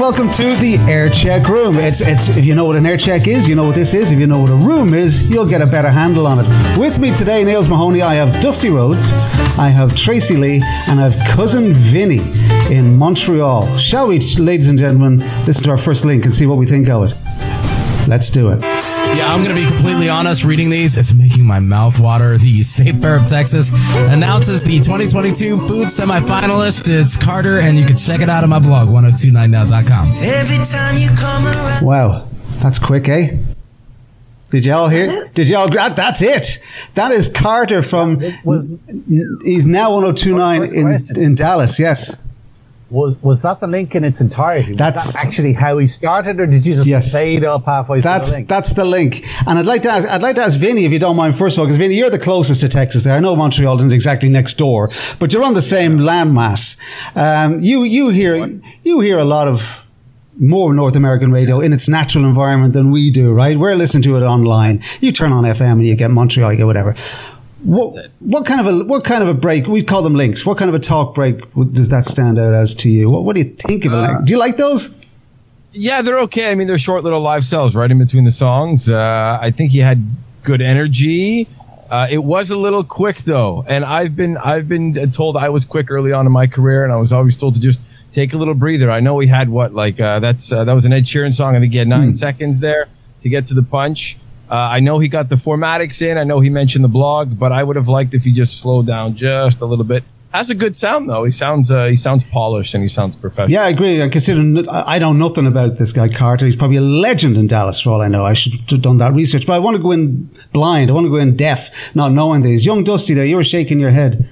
welcome to the Air Check Room. It's if you know what an air check is, you know what this is. If you know what a room is, you'll get a better handle on it. With me today, Niels Mahoney, I have Dusty Rhodes, I have Tracy Lee, and I have cousin Vinny in Montreal. Shall we, ladies and gentlemen, listen to our first link and see what we think of it? Let's do it. Yeah, I'm going to be completely honest. Reading these, it's making my mouth water. The State Fair of Texas announces the 2022 food semifinalist. It's Carter, and you can check it out on my blog, 1029now.com. Every time you come around. Wow, that's quick, eh? Did you all hear? Did you all? That's it. That is Carter from. He's now 1029 in Dallas. Yes. Was that the link in its entirety? Was that actually how he started, or did you just fade up halfway through the link? That's the link. And I'd like to ask Vinny, if you don't mind, first of all, because Vinny, you're the closest to Texas there. I know Montreal isn't exactly next door, but you're on the same landmass. You hear a lot of more North American radio in its natural environment than we do, right? We're listening to it online. You turn on FM and you get Montreal, you get whatever. What kind of a break? We call them links. What kind of a talk break does that stand out as to you? What do you think of it? Do you like those? Yeah, they're okay. I mean, they're short little live cells right in between the songs. I think he had good energy. It was a little quick though, and I've been told I was quick early on in my career, and I was always told to just take a little breather. I know he had that was an Ed Sheeran song. I think he had 9 seconds there to get to the punch. I know he got the formatics in. I know he mentioned the blog, but I would have liked if he just slowed down just a little bit. Has a good sound though. He sounds polished and he sounds professional. Yeah, I agree. And considering I know nothing about this guy Carter, he's probably a legend in Dallas for all I know. I should have done that research, but I want to go in blind. I want to go in deaf, not knowing these. Young Dusty there, you were shaking your head.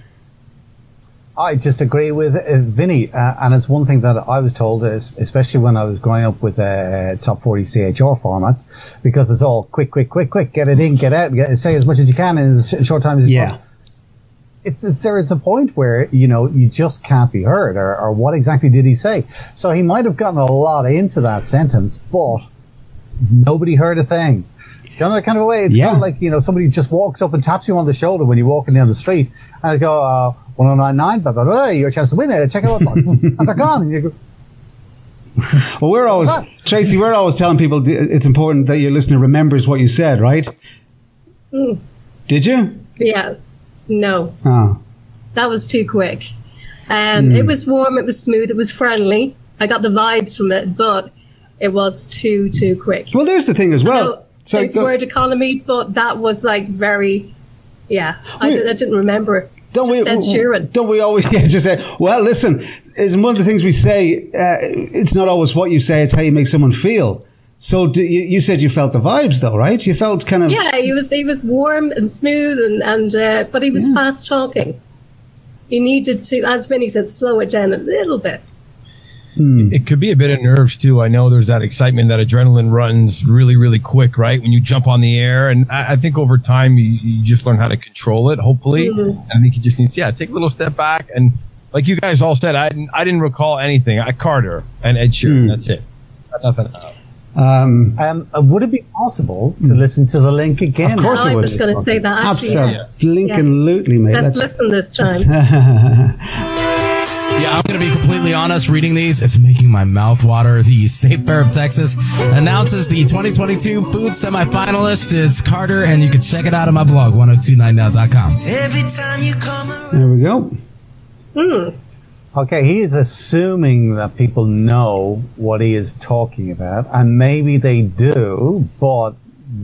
I just agree with Vinny, and it's one thing that I was told, especially when I was growing up with top 40 CHR formats, because it's all quick, get it in, get out, say as much as you can in as short time as you can. There is a point where, you just can't be heard, or what exactly did he say? So he might have gotten a lot into that sentence, but nobody heard a thing. Do you know that kind of a way? It's kind of like, somebody just walks up and taps you on the shoulder when you're walking down the street, and they go, 1099, blah, blah, blah, your chance to win it, check it out, and they're gone. And you go, well, Tracy, we're always telling people it's important that your listener remembers what you said, right? Did you? Yeah. No. Oh. That was too quick. It was warm, it was smooth, it was friendly. I got the vibes from it, but it was too quick. Well, there's the thing as well. There's word economy, but that was like very, I didn't remember it. Don't we always just say, well, listen, is one of the things we say, it's not always what you say, it's how you make someone feel. So you said you felt the vibes though, right? You felt kind of... Yeah, he was warm and smooth, and but he was fast talking. He needed to, as Vinny said, slow it down a little bit. It could be a bit of nerves too. I know there's that excitement, that adrenaline runs really, really quick, right? When you jump on the air, and I think over time you just learn how to control it. Hopefully, and I think you just need to take a little step back. And like you guys all said, I didn't recall anything. Carter and Ed Sheeran. That's it. Nothing else. Would it be possible to listen to the link again? Of course, I was going to say that. Absolutely, mate. Let's listen this time. Yeah, I'm going to be completely honest. Reading these, it's making my mouth water. The State Fair of Texas announces the 2022 food semifinalist. It's Carter, and you can check it out on my blog, 1029now.com. Every time you come around. There we go. Okay, he is assuming that people know what he is talking about, and maybe they do, but...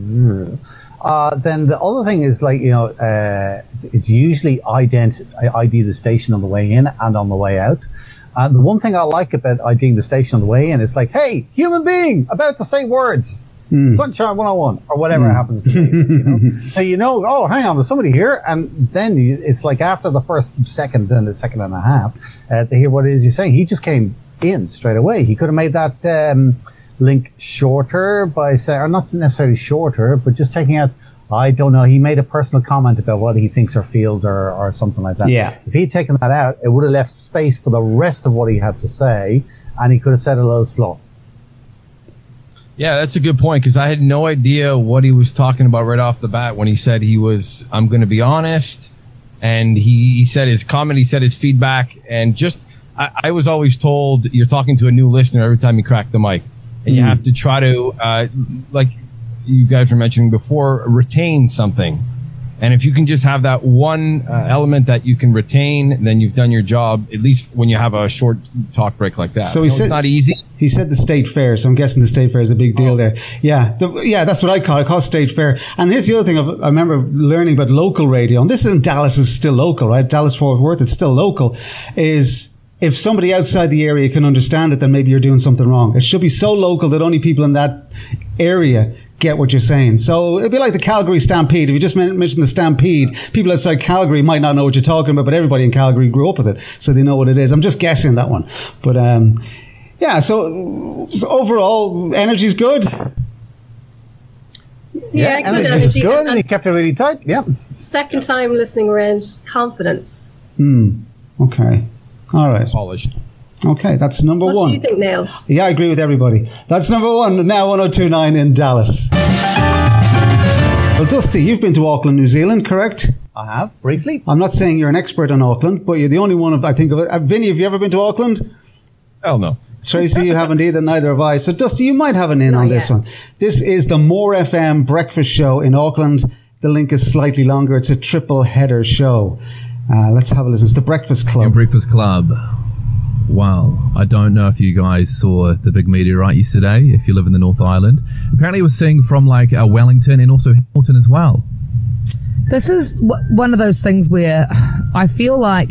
then the other thing is it's usually ID the station on the way in and on the way out. The one thing I like about IDing the station on the way in is like, hey, human being about to say words, Sunshine 101 or whatever it happens to be. So oh, hang on, there's somebody here, and then it's like after the first second and the second and a half, they hear what it is you're saying. He just came in straight away. He could have made that link shorter by saying, or not necessarily shorter, but just taking out, I don't know, he made a personal comment about what he thinks or feels or something like that. Yeah. If he'd taken that out, it would have left space for the rest of what he had to say, and he could have said it a little slow. Yeah, that's a good point, because I had no idea what he was talking about right off the bat when he said I'm going to be honest, and he said his comment, he said his feedback, and just I was always told you're talking to a new listener every time you crack the mic, and you have to try to, like you guys were mentioning before, retain something. And if you can just have that one element that you can retain, then you've done your job, at least when you have a short talk break like that. So it's not easy. He said the State Fair, so I'm guessing the State Fair is a big deal there. Yeah, that's what I call it. I call it State Fair. And here's the other thing I remember learning about local radio, and this in Dallas is still local, right? Dallas-Fort Worth, it's still local, is if somebody outside the area can understand it, then maybe you're doing something wrong. It should be so local that only people in that area get what you're saying. So it'd be like the Calgary Stampede. If you just mentioned the Stampede, people outside Calgary might not know what you're talking about, but everybody in Calgary grew up with it, so they know what it is. I'm just guessing that one. But yeah, so overall, energy's good. Yeah, good energy. energy. Good, and he kept it really tight. Yeah. Second time listening around, confidence. Okay. All right. Polished. Okay, that's number one. What do you think, Nails? Yeah, I agree with everybody. That's number one, now 102.9 in Dallas. Well, Dusty, you've been to Auckland, New Zealand, correct? I have, briefly. I'm not saying you're an expert on Auckland, but you're the only one I think of it. Vinny, have you ever been to Auckland? Hell no. Tracy, you haven't either, neither have I. So, Dusty, you might have an in on this one. This is the More FM breakfast show in Auckland. The link is slightly longer. It's a triple header show. Let's have a listen. It's the Breakfast Club. The Breakfast Club. Wow. I don't know if you guys saw the big meteorite yesterday, if you live in the North Island. Apparently it was seeing from like Wellington and also Hamilton as well. This is one of those things where I feel like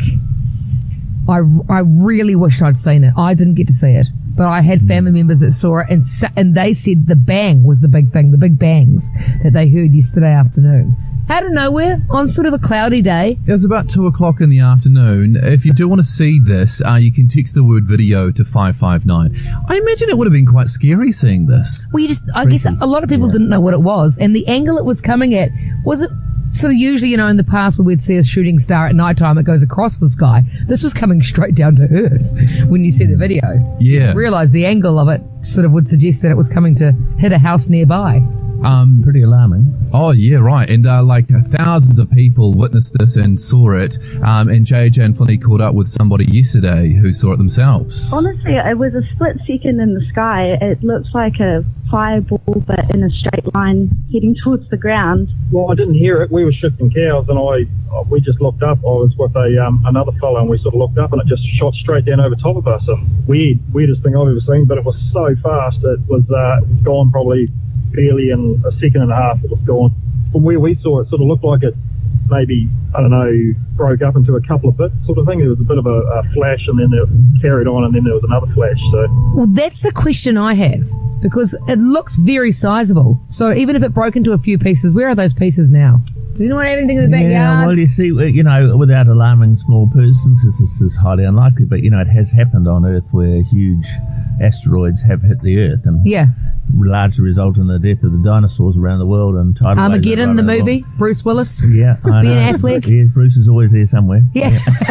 I really wished I'd seen it. I didn't get to see it, but I had family members that saw it, and they said the bang was the big thing, the big bangs that they heard yesterday afternoon. Out of nowhere, on sort of a cloudy day. It was about 2 o'clock in the afternoon. If you do want to see this, you can text the word video to 559. I imagine it would have been quite scary seeing this. Well, I guess a lot of people didn't know what it was, and the angle it was coming at, was it sort of usually, in the past when we'd see a shooting star at night time, it goes across the sky. This was coming straight down to Earth when you see the video. Yeah. You realise the angle of it sort of would suggest that it was coming to hit a house nearby. Pretty alarming. Oh, yeah, right. And like thousands of people witnessed this and saw it. And JJ and Flinny caught up with somebody yesterday who saw it themselves. Honestly, it was a split second in the sky. It looks like a fireball, but in a straight line heading towards the ground. Well, I didn't hear it. We were shifting cows, and we just looked up. I was with another fellow, and we sort of looked up, and it just shot straight down over top of us. And weirdest thing I've ever seen, but it was so fast. It was gone probably barely in a second and a half. It was gone. From where we saw it, sort of looked like it maybe, I don't know, broke up into a couple of bits sort of thing. There was a bit of a flash, and then it carried on, and then there was another flash. So, well, that's the question I have, because it looks very sizable. So even if it broke into a few pieces, where are those pieces now? Does anyone have anything in the backyard? Yeah, well, you see, without alarming small persons, this is highly unlikely, but, it has happened on Earth where huge asteroids have hit the Earth and largely result in the death of the dinosaurs around the world. And Armageddon, the movie, Bruce Willis. Yeah, I know. Ben Affleck. Yeah, Bruce is always there somewhere. Yeah.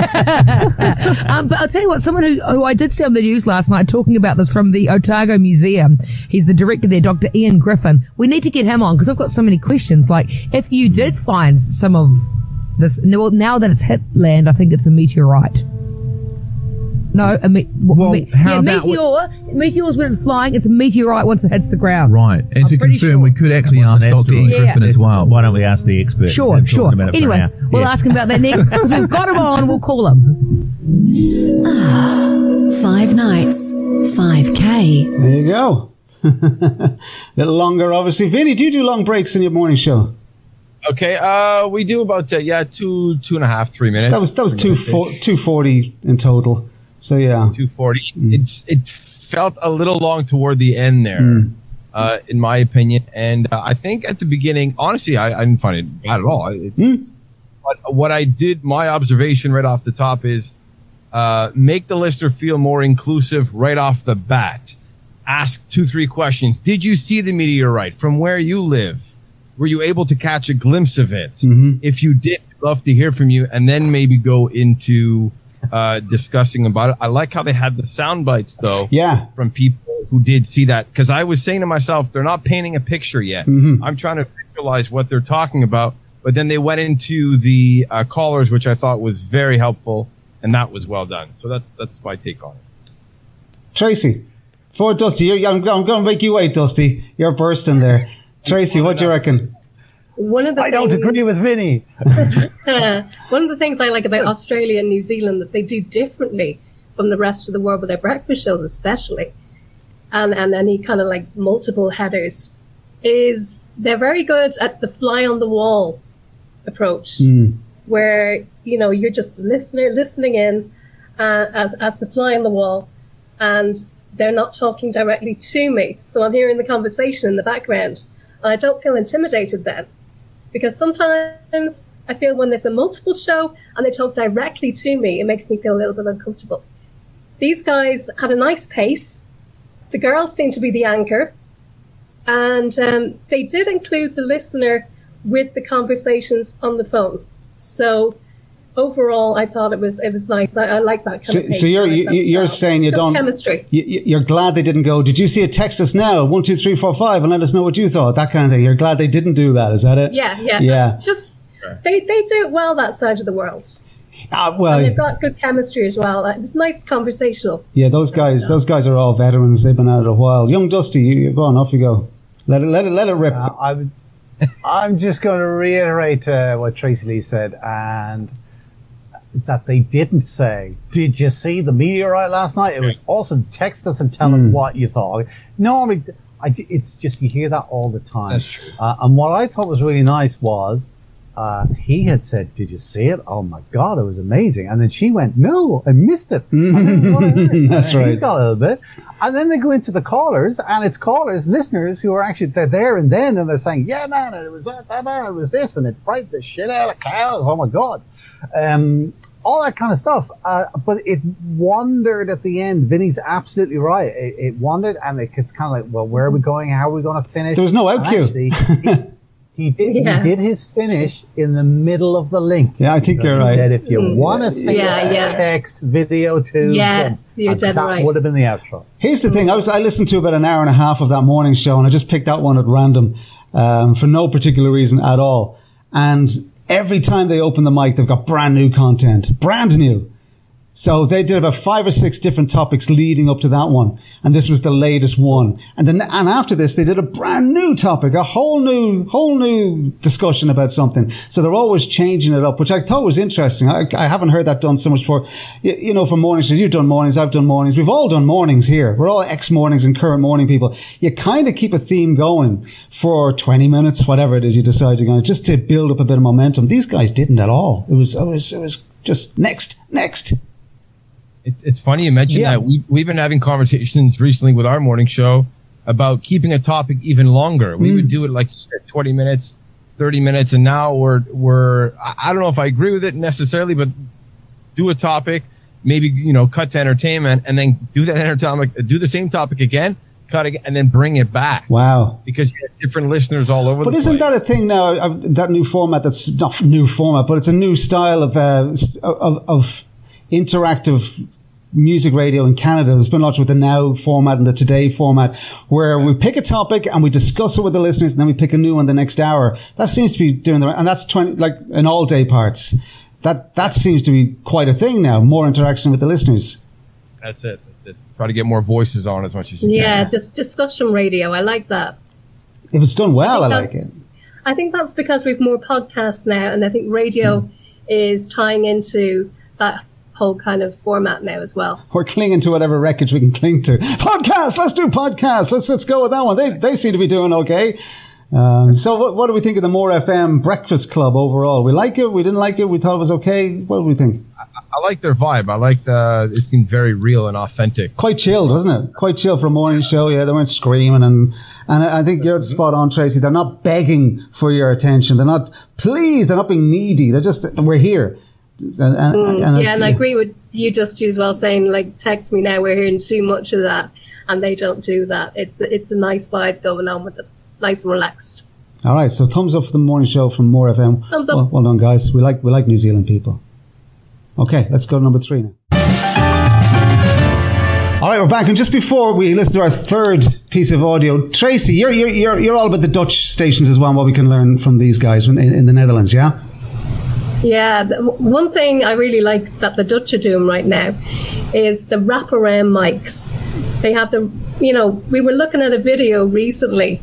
But I'll tell you what, someone who I did see on the news last night talking about this from the Otago Museum, he's the director there, Dr. Ian Griffin. We need to get him on because I've got so many questions. Like, if you did find some of this, well, now that it's hit land, I think it's a meteorite. No, meteors when it's flying, it's a meteorite once it hits the ground. Right, and to confirm, we could actually ask Dr. Ian Griffin as well. Why don't we ask the expert? Sure. Anyway, we'll ask him about that next, because we've got him on, we'll call him. 5 nights, 5K. There you go. A little longer, obviously. Vinny, do you do long breaks in your morning show? Okay, we do about 2.5, 3 minutes. That was 2:40 in total. So yeah, 2:40. It felt a little long toward the end there, in my opinion. And I think at the beginning, honestly, I didn't find it bad at all. But what I did, my observation right off the top is make the listener feel more inclusive right off the bat. Ask 2-3 questions. Did you see the meteorite from where you live? Were you able to catch a glimpse of it? If you did, I'd love to hear from you, and then maybe go into discussing about it. I like how they had the sound bites, though, from people who did see that, because I was saying to myself, they're not painting a picture yet. I'm trying to visualize what they're talking about, but then they went into the callers, which I thought was very helpful, and that was well done. So that's my take on it. Tracy, for Dusty, I'm going to make you wait, Dusty. You're bursting there. Tracy, what do you reckon? I don't agree with Vinny. One of the things I like about Australia and New Zealand that they do differently from the rest of the world with their breakfast shows especially, and any kind of like multiple headers, is they're very good at the fly on the wall approach, where, you know, you're just listening in as the fly on the wall, and they're not talking directly to me. So I'm hearing the conversation in the background, and I don't feel intimidated then. Because sometimes I feel when there's a multiple show and they talk directly to me, it makes me feel a little bit uncomfortable. These guys had a nice pace. The girls seemed to be the anchor. And they did include the listener with the conversations on the phone. So overall, I thought it was nice. I like that kind of pace. So you're saying you don't chemistry. You're glad they didn't go, did you see it? Text us now 12345 and let us know what you thought. That kind of thing. You're glad they didn't do that. Is that it? Yeah. Just they do it well, that side of the world. Well, and they've got good chemistry as well. It was nice conversational. Yeah, those guys are all veterans. They've been at it a while. Young Dusty, you go on, off you go. Let it rip. I'm just going to reiterate what Tracy Lee said, and that they didn't say, did you see the meteorite last night? It was awesome. Text us and tell us what you thought. Normally, it's just, you hear that all the time. That's true. And what I thought was really nice was, he had said, did you see it? Oh my God, it was amazing. And then she went, no, I missed it. That's right. He's got a little bit. And then they go into the callers, and it's callers, listeners who are actually, they're there and then, and they're saying, yeah, man, it was that, man, it was this, and it frightened the shit out of cows. Oh my God. All that kind of stuff. But it wandered at the end. Vinny's absolutely right. It wandered, and it's kind of like, well, where are we going? How are we going to finish? There was no out cue. Actually, he did his finish in the middle of the link. Yeah, I think you're right. He said, if you want to see it, text video to Yes, you're dead right. That would have been the outro. Here's the thing. I listened to about an hour and a half of that morning show, and I just picked that one at random for no particular reason at all. And every time they open the mic, they've got brand new content. Brand new. So they did about 5 or 6 different topics leading up to that one. And this was the latest one. And after this, they did a brand new topic, a whole new discussion about something. So they're always changing it up, which I thought was interesting. I haven't heard that done so much for, you know, for mornings. You've done mornings, I've done mornings. We've all done mornings here. We're all ex-mornings and current morning people. You kind of keep a theme going for 20 minutes, whatever it is you decide you're going to, just to build up a bit of momentum. These guys didn't at all. It was just next. It's funny you mentioned that. We've been having conversations recently with our morning show about keeping a topic even longer. We would do it, like you said, 20 minutes, 30 minutes, and now we're I don't know if I agree with it necessarily, but do a topic, maybe, you know, cut to entertainment, and then do the same topic again, cut again, and then bring it back. Wow. Because you have different listeners all over the place. But isn't that a thing now, that new format, that's not new format, but it's a new style of interactive music radio in Canada. There's been lots with the Now format and the Today format, where we pick a topic and we discuss it with the listeners, and then we pick a new one the next hour. That seems to be doing and that's 20, like in all day parts. That seems to be quite a thing now. More interaction with the listeners. That's it. Try to get more voices on as much as you can. Yeah, just discussion radio. I like that. If it's done well, I like it. I think that's because we've more podcasts now, and I think radio is tying into that whole kind of format now as well. We're clinging to whatever wreckage we can cling to. Podcasts, let's do podcasts. Let's go with that one. They seem to be doing okay. So what do we think of the More FM Breakfast Club overall? We like it? We didn't like it? We thought it was okay? What do we think? I like their vibe. I like it seemed very real and authentic. Quite chilled, wasn't it? Quite chill for a morning show. Yeah, they weren't screaming and I think you're spot on, Tracy. They're not begging for your attention. They're not being needy. They're just, we're here. And I agree with you, Dusty, as well, saying, like, text me now. We're hearing too much of that, and they don't do that. It's a nice vibe going on with it, nice and relaxed. All right, so thumbs up for the morning show from More FM. Thumbs up. Well done, guys. We like New Zealand people. Okay, let's go to number 3 now. All right, we're back, and just before we listen to our third piece of audio, Tracy, you're all about the Dutch stations as well, and what we can learn from these guys in the Netherlands, yeah? Yeah, one thing I really like that the Dutch are doing right now is the wraparound mics. They have we were looking at a video recently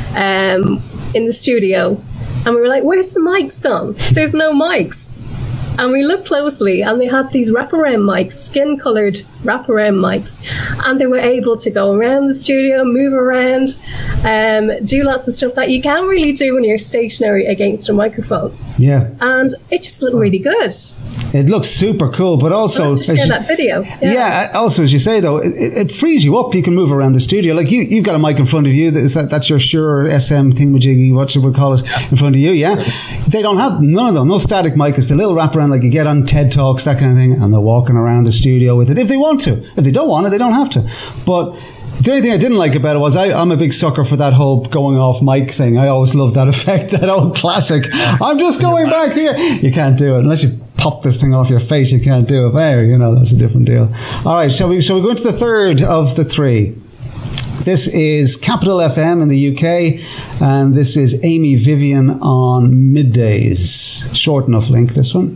in the studio, and we were like, where's the mics gone? There's no mics. And we looked closely, and they had these wraparound mics, skin-coloured wraparound mics, and they were able to go around the studio, move around, do lots of stuff that you can't really do when you're stationary against a microphone. Yeah. And it just looked really good. It looks super cool, but also... I'll have to share that video. Yeah, also, as you say, though, it frees you up. You can move around the studio. Like, you've got a mic in front of you. That's your Shure SM thingamajiggy, what should we call it, in front of you, yeah? They don't have... None of them. No static mic. It's the little wraparound like you get on TED Talks, that kind of thing, and they're walking around the studio with it. If they want to. If they don't want it, they don't have to. But... the only thing I didn't like about it was I'm a big sucker for that whole going off mic thing. I always loved that effect, that old classic. I'm just going back here. You can't do it. Unless you pop this thing off your face, you can't do it. There, that's a different deal. All right, shall we go into the third of the three? This is Capital FM in the UK, and this is Amy Vivian on Middays. Short enough link, this one.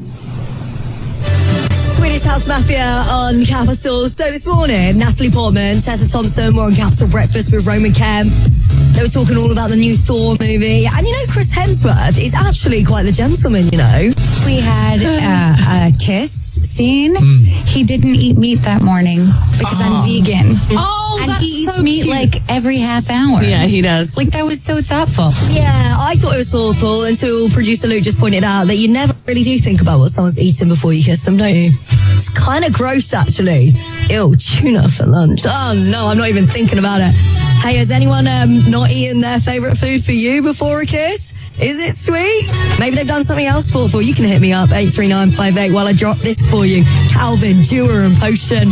Swedish House Mafia on Capital. So this morning, Natalie Portman, Tessa Thompson were on Capital Breakfast with Roman Kemp. They were talking all about the new Thor movie. And Chris Hemsworth is actually quite the gentleman, We had a kiss scene. He didn't eat meat that morning because I'm vegan. Oh, and that's he eats so meat cute. like every half hour. Yeah, he does. Like, that was so thoughtful. Yeah, I thought it was thoughtful until producer Luke just pointed out that you never really do think about what someone's eating before you kiss them, don't you? It's kind of gross, actually. Ew, tuna for lunch. Oh, no, I'm not even thinking about it. Hey, has anyone not eaten their favourite food for you before a kiss? Is it sweet? Maybe they've done something else for you. can hit me up, 83958, while I drop this for you. Calvin, Dewar and Potion.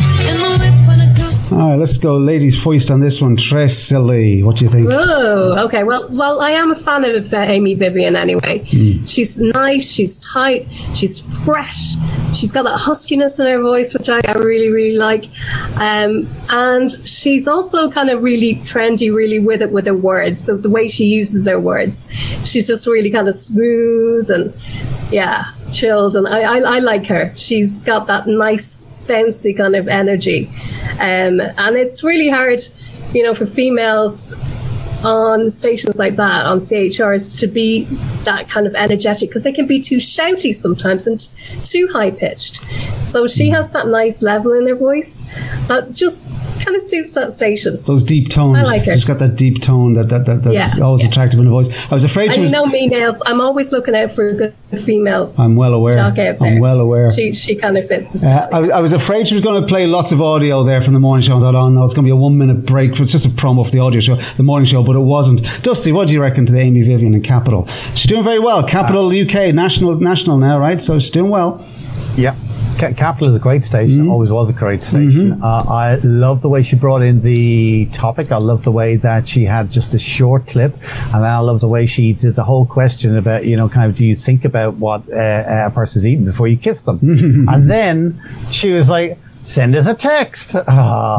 All right, let's go ladies first on this one. Tressily, what do you think? Oh, okay. Well, I am a fan of Amy Vivian anyway. She's nice, she's tight, she's fresh, she's got that huskiness in her voice, which I really, really like. And she's also kind of really trendy, really with her words, the way she uses her words. She's just really kind of smooth and, chilled. And I like her. She's got that nice, bouncy kind of energy. And it's really hard, for females on stations like that, on CHRs, to be that kind of energetic, because they can be too shouty sometimes and too high-pitched. So she has that nice level in her voice that just kind of suits that station. Those deep tones. I like her. She's got that deep tone that's always attractive in the voice. I was afraid she was... me, Nails, I'm always looking out for a good female. I'm well aware. I'm well aware. She kind of fits the style. I was afraid she was going to play lots of audio there from the morning show. I thought, oh no, it's going to be a 1 minute break. It's just a promo for the audio show, the morning show, but it wasn't. Dusty, what do you reckon to the Amy Vivian and Capital? She's doing very well. Capital UK, national now, right? So she's doing well. Yeah. Capital is a great station, always was a great station. I love the way she brought in the topic. I love the way that she had just a short clip, and I love the way she did the whole question about, kind of, do you think about what a person's eating before you kiss them? And then she was like, send us a text. It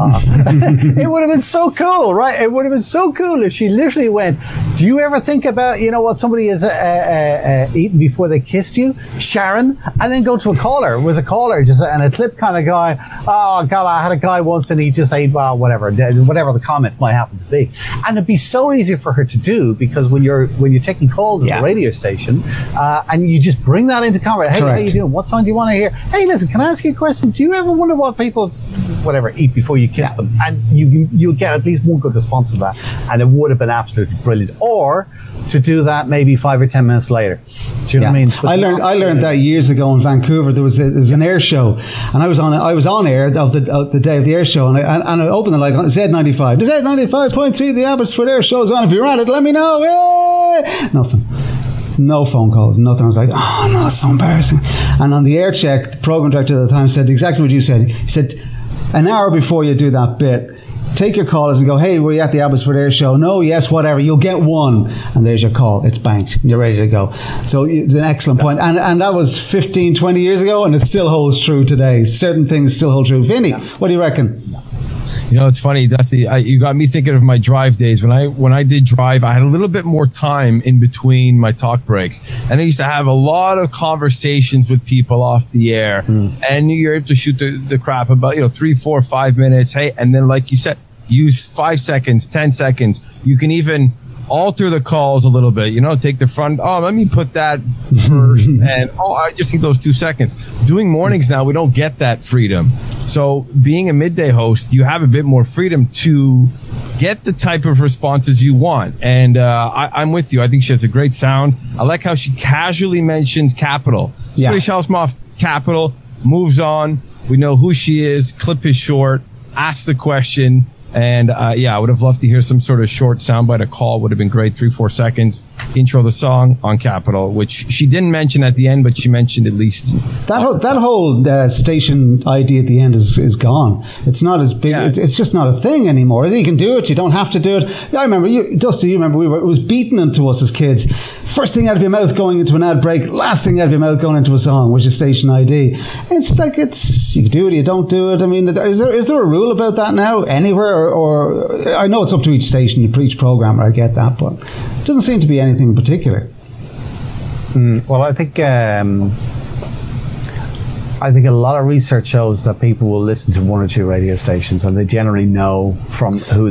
would have been so cool, right? It would have been so cool if she literally went, do you ever think about, what somebody is eating before they kissed you, Sharon? And then go to a caller, and a clip kind of guy, oh God, I had a guy once and he just ate, whatever the comment might happen to be. And it'd be so easy for her to do, because when you're taking calls at the radio station, and you just bring that into conversation. Hey, Correct. how you doing? What song do you want to hear? Hey, listen, can I ask you a question? Do you ever wonder what people eat before you kiss them? And you'll get at least one good response to that, and it would have been absolutely brilliant. Or to do that maybe 5 or 10 minutes later. Do you know what I mean? I learned that years ago in Vancouver. There was an air show, and I was on air of the day of the air show, and I opened it like Z95. The Z95.3, the Abbotsford air show's on. If you're at it, let me know. Yay! Nothing. No phone calls, nothing. I was like, oh no, it's so embarrassing. And on the air check, the program director at the time said exactly what you said. He said, an hour before you do that bit, take your callers and go, hey, were you at the Abbotsford Air Show? No, yes, whatever. You'll get one. And there's your call. It's banked. You're ready to go. So it's an excellent point. And that was 15, 20 years ago, and it still holds true today. Certain things still hold true. Vinny, what do you reckon? You know, it's funny, Dusty. You got me thinking of my drive days. When I did drive, I had a little bit more time in between my talk breaks, and I used to have a lot of conversations with people off the air. And you're able to shoot the crap about 3, 4, 5 minutes. Hey, and then like you said, use 5 seconds, 10 seconds. You can even alter the calls a little bit, take the front. Oh, let me put that first. And I just need those 2 seconds. Doing mornings now, we don't get that freedom. So being a midday host, you have a bit more freedom to get the type of responses you want. And I'm with you. I think she has a great sound. I like how she casually mentions Capital. Swedish House Mafia, Capital, moves on. We know who she is. Clip is short. Ask the question. And I would have loved to hear some sort of short soundbite. A call would have been great, 3-4 seconds. Intro the song on Capital, which she didn't mention at the end, but she mentioned at least. That whole station ID at the end is gone. It's not as big. Yeah. It's just not a thing anymore. You can do it. You don't have to do it. I remember, Dusty, you remember it was beaten into us as kids. First thing out of your mouth going into an ad break, last thing out of your mouth going into a song, which is station ID. It's like you can do it, you don't do it. I mean, is there a rule about that now anywhere? Or I know it's up to each station, for each programmer, I get that, but it doesn't seem to be anything in particular. Well, I think a lot of research shows that people will listen to 1 or 2 radio stations, and they generally know from who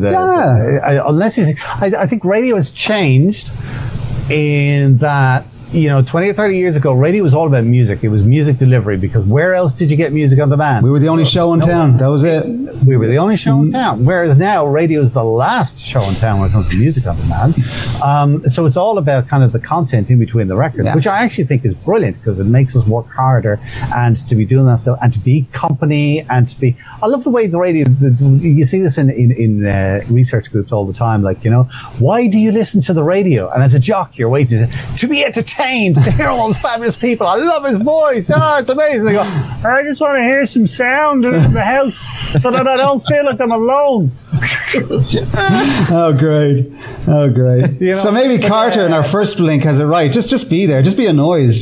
I think radio has changed in that 20 or 30 years ago, radio was all about music. It was music delivery, because where else did you get music on demand? We were the only show in town. That was it. We were the only show in town. Whereas now, radio is the last show in town when it comes to music on demand. So it's all about kind of the content in between the records, which I actually think is brilliant, because it makes us work harder and to be doing that stuff and to be company and to be. I love the way the radio. You see this in research groups all the time. Like, why do you listen to the radio? And as a jock, you're waiting to be entertained. To hear all those fabulous people. I love his voice. It's amazing. They go, I just want to hear some sound in the house so that I don't feel like I'm alone. Oh, great. So maybe Carter in our first link has it right. Just be there. Just be a noise.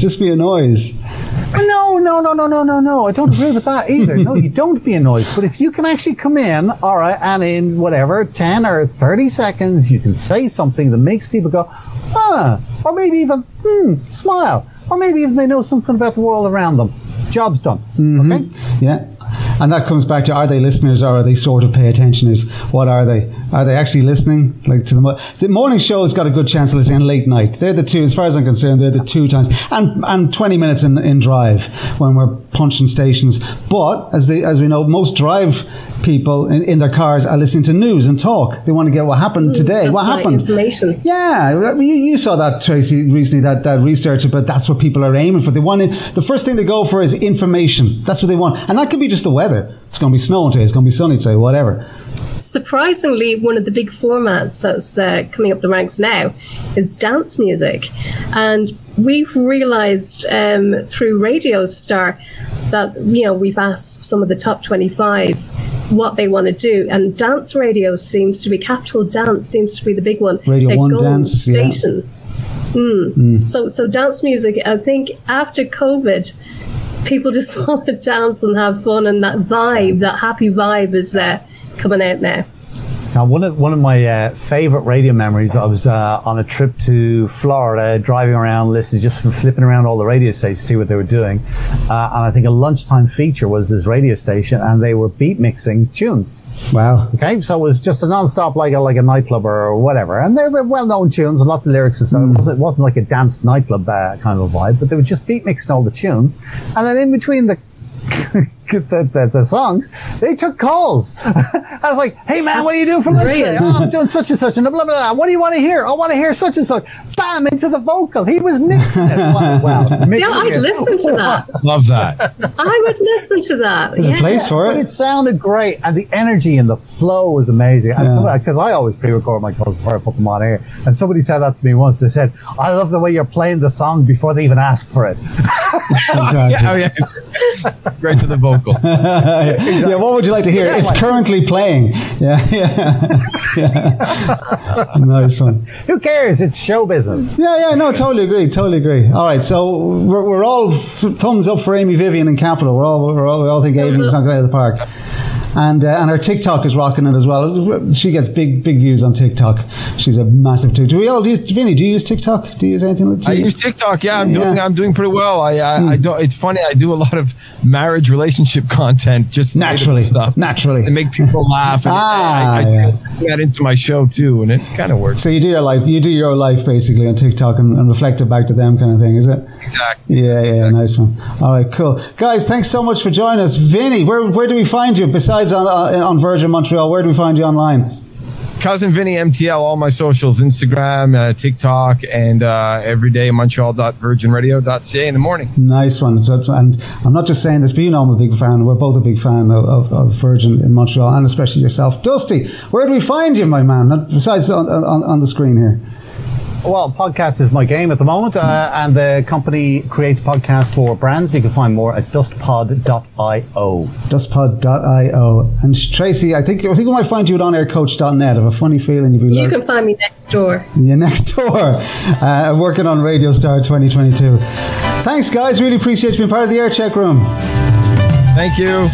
No. I don't agree with that either. No, you don't be a noise. But if you can actually come in, all right, and in whatever, 10 or 30 seconds, you can say something that makes people go, or maybe even, smile. Or maybe even they know something about the world around them. Job's done. Mm-hmm. Okay? Yeah. And that comes back to, are they listeners or are they sort of pay attentioners? What are they? Are they actually listening? Like the morning show has got a good chance of listening, and late night. They're the two, as far as I'm concerned, they're the 2 times. And 20 minutes in drive when we're punching stations. But as we know, most drive people in their cars are listening to news and talk. They want to get what happened today. What happened? Information. Yeah, you saw that, Tracy, recently. That research, but that's what people are aiming for. They want the first thing they go for is information. That's what they want, and that could be just the weather. It's going to be snowing today. It's going to be sunny today. Whatever. Surprisingly, one of the big formats that's coming up the ranks now is dance music, and we've realised through Radio Star that we've asked some of the top 25 what they want to do, and dance radio seems to be Capital Dance seems to be the big one. Radio 1 Dance station. Yeah. So dance music. I think after COVID, people just want to dance and have fun, and that happy vibe is coming out now. Now, one of my favourite radio memories, I was on a trip to Florida, driving around, listening, just flipping around all the radio stations to see what they were doing. And I think a lunchtime feature was this radio station, and they were beat mixing tunes. Wow. Okay, so it was just a non-stop like a nightclub or whatever. And they were well-known tunes and lots of lyrics and stuff. It wasn't like a dance nightclub kind of a vibe, but they were just beat mixing all the tunes. And then in between the songs, they took calls. I was like, hey man, what are you doing for lunch today? Oh, I'm doing such and such and blah, blah, blah. What do you want to hear? I want to hear such and such. Bam, into the vocal. He was mixing it. Wow. Yeah, I'd listen to that. Love that. I would listen to that. There's a place for it. But it sounded great, and the energy and the flow was amazing. And because I always pre-record my calls before I put them on air, and somebody said that to me once. They said, I love the way you're playing the song before they even ask for it. Right to the vocal. Yeah, what would you like to hear? It's currently playing. Yeah. Nice one. Who cares? It's show business. Yeah, no, totally agree. All right, so we're all thumbs up for Amy Vivian and Capital. We all think Amy's not going out of the park. and her TikTok is rocking it as well. She gets big views on TikTok. She's a massive TikTok. Do we all use, Vinny? Do you use TikTok? Do you use anything like that? I use TikTok. Yeah, I'm doing pretty well. I don't. It's funny. I do a lot of marriage relationship content, just naturally stuff, naturally, and make people laugh. And I take that into my show too, and it kind of works. So you do your life. You do your life basically on TikTok and reflect it back to them, kind of thing, is it? Exactly. Yeah, nice one. All right, cool, guys. Thanks so much for joining us, Vinny. Where do we find you besides on Virgin Montreal? Where do we find you online? Cousin Vinny MTL, all my socials, Instagram, TikTok, and every day Montreal.virginradio.ca in the morning. Nice one. So, and I'm not just saying this, but you know I'm a big fan. We're both a big fan of Virgin in Montreal, and especially yourself. Dusty, where do we find you, my man, besides on the screen here? Well, podcast is my game at the moment, and the company creates podcasts for brands. You can find more at dustpod.io. Dustpod.io. And Tracy, I think we might find you at onaircoach.net. I have a funny feeling you can find me next door. Yeah, next door. Working on Radio Star 2022. Thanks, guys. Really appreciate you being part of the Air Check Room. Thank you.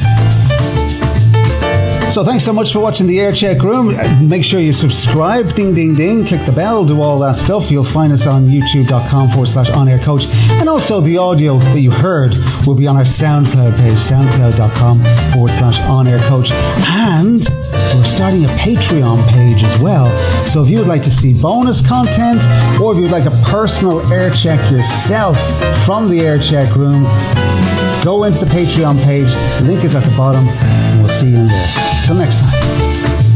So thanks so much for watching the Air Check Room. Make sure you subscribe, ding, ding, ding, click the bell, do all that stuff. You'll find us on youtube.com/onaircoach. And also the audio that you heard will be on our SoundCloud page, soundcloud.com/onaircoach. And we're starting a Patreon page as well. So if you would like to see bonus content, or if you would like a personal air check yourself from the Air Check Room, go into the Patreon page. The link is at the bottom, and we'll see you in there. Till next time.